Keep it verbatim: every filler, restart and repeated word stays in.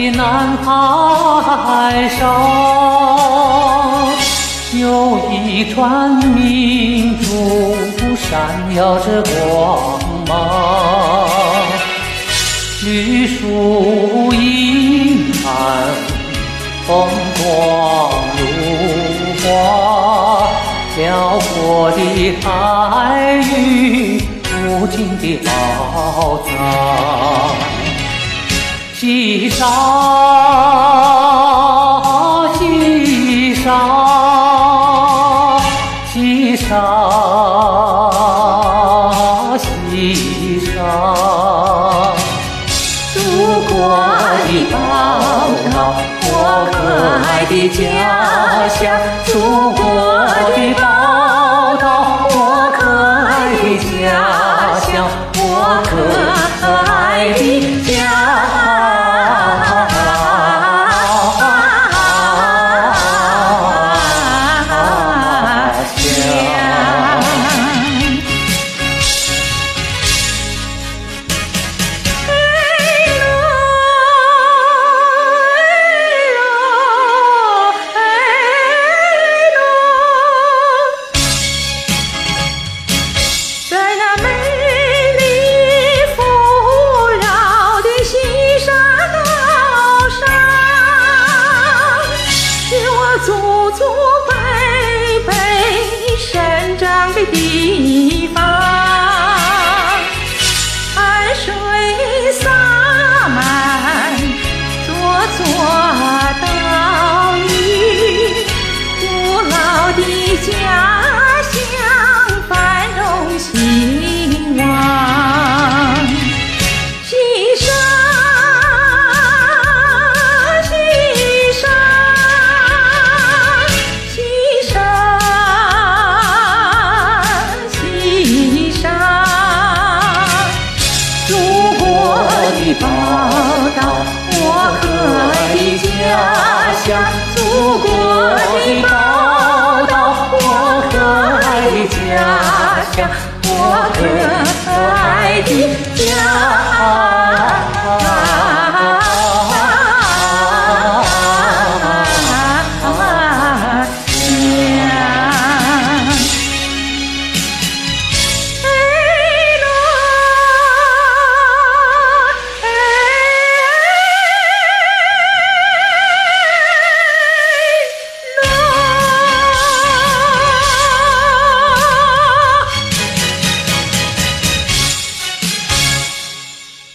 南海上，有一串明珠闪耀着光芒。绿树阴寒，风光如画，辽阔的海域，无尽的宝藏。西沙，西沙，西沙，西沙。祖国的宝岛，我可爱的家乡。祖国的宝岛，我可爱的家乡，我可爱的家乡。 祖祖辈辈生长的地方，海水洒满座座岛屿，古老的家乡繁荣兴旺。西沙，宝岛，我可爱的家乡。祖国的宝岛，我可爱的家乡，我可爱的家乡。